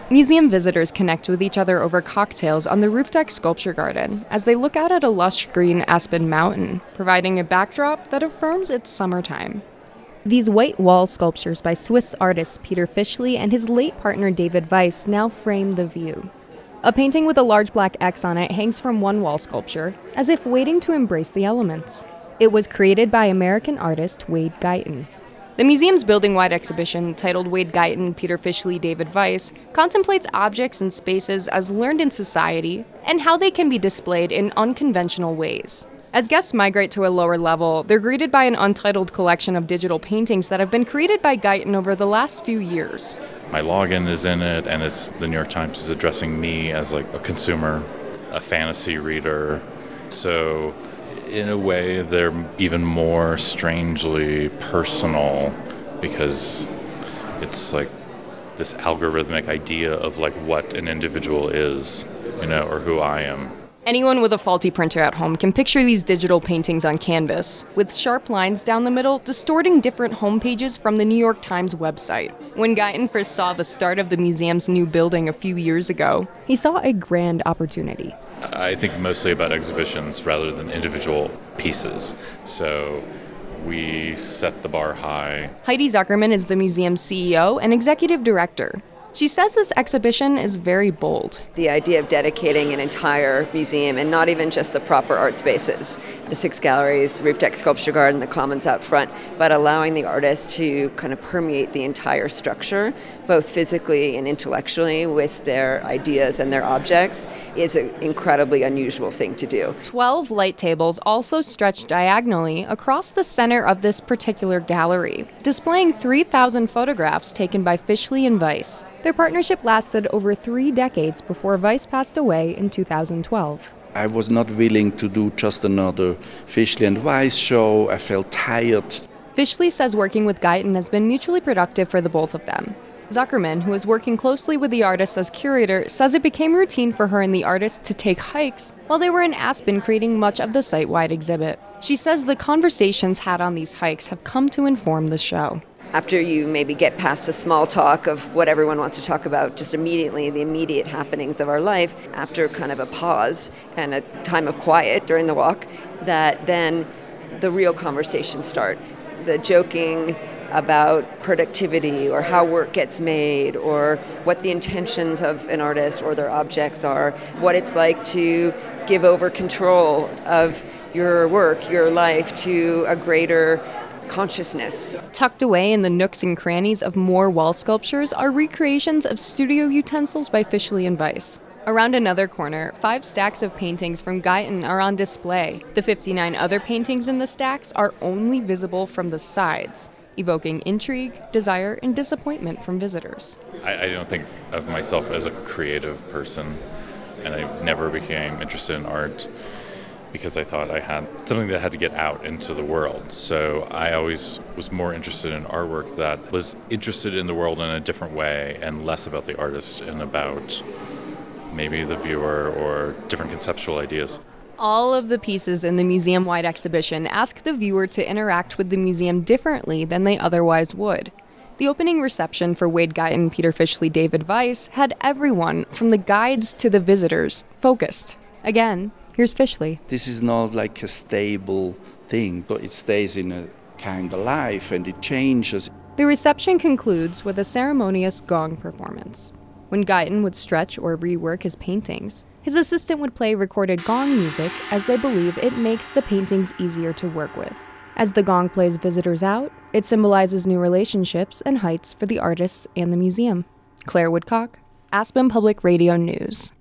Museum visitors connect with each other over cocktails on the roof deck sculpture garden as they look out at a lush green aspen mountain, providing a backdrop that affirms it's summertime. These white wall sculptures by Swiss artist Peter Fischli and his late partner David Weiss now frame the view. A painting with a large black X on it hangs from one wall sculpture, as if waiting to embrace the elements. It was created by American artist Wade Guyton. The museum's building-wide exhibition, titled Wade Guyton, Peter Fischli, David Weiss, contemplates objects and spaces as learned in society and how they can be displayed in unconventional ways. As guests migrate to a lower level, they're greeted by an untitled collection of digital paintings that have been created by Guyton over the last few years. My login is in it, and the New York Times is addressing me as like a consumer, a fantasy reader. So in a way, they're even more strangely personal because it's like this algorithmic idea of like what an individual is, or who I am. Anyone with a faulty printer at home can picture these digital paintings on canvas, with sharp lines down the middle distorting different home pages from the New York Times website. When Guyton first saw the start of the museum's new building a few years ago, he saw a grand opportunity. I think mostly about exhibitions rather than individual pieces. So we set the bar high. Heidi Zuckerman is the museum's CEO and executive director. She says this exhibition is very bold. The idea of dedicating an entire museum, and not even just the proper art spaces, the 6 galleries, the roof deck sculpture garden, the commons out front, but allowing the artists to kind of permeate the entire structure, both physically and intellectually, with their ideas and their objects, is an incredibly unusual thing to do. 12 light tables also stretch diagonally across the center of this particular gallery, displaying 3,000 photographs taken by Fischli and Weiss. Their partnership lasted over 3 decades before Weiss passed away in 2012. I was not willing to do just another Fischli and Weiss show. I felt tired. Fischli says working with Guyton has been mutually productive for the both of them. Zuckerman, who is working closely with the artists as curator, says it became routine for her and the artists to take hikes while they were in Aspen creating much of the site-wide exhibit. She says the conversations had on these hikes have come to inform the show. After you maybe get past the small talk of what everyone wants to talk about, just immediately the immediate happenings of our life, after kind of a pause and a time of quiet during the walk, that then the real conversations start. The joking about productivity or how work gets made or what the intentions of an artist or their objects are, what it's like to give over control of your work, your life to a greater consciousness. Tucked away in the nooks and crannies of more wall sculptures are recreations of studio utensils by Fischli and Weiss. Around another corner, 5 stacks of paintings from Guyton are on display. The 59 other paintings in the stacks are only visible from the sides, evoking intrigue, desire, and disappointment from visitors. I don't think of myself as a creative person, and I never became interested in art because I thought I had something that had to get out into the world. So I always was more interested in artwork that was interested in the world in a different way and less about the artist and about maybe the viewer or different conceptual ideas. All of the pieces in the museum-wide exhibition ask the viewer to interact with the museum differently than they otherwise would. The opening reception for Wade Guyton, Peter Fischli, David Weiss had everyone, from the guides to the visitors, focused. Again, here's Fischli. This is not like a stable thing, but it stays in a kind of life and it changes. The reception concludes with a ceremonious gong performance. When Guyton would stretch or rework his paintings, his assistant would play recorded gong music as they believe it makes the paintings easier to work with. As the gong plays visitors out, it symbolizes new relationships and heights for the artists and the museum. Claire Woodcock, Aspen Public Radio News.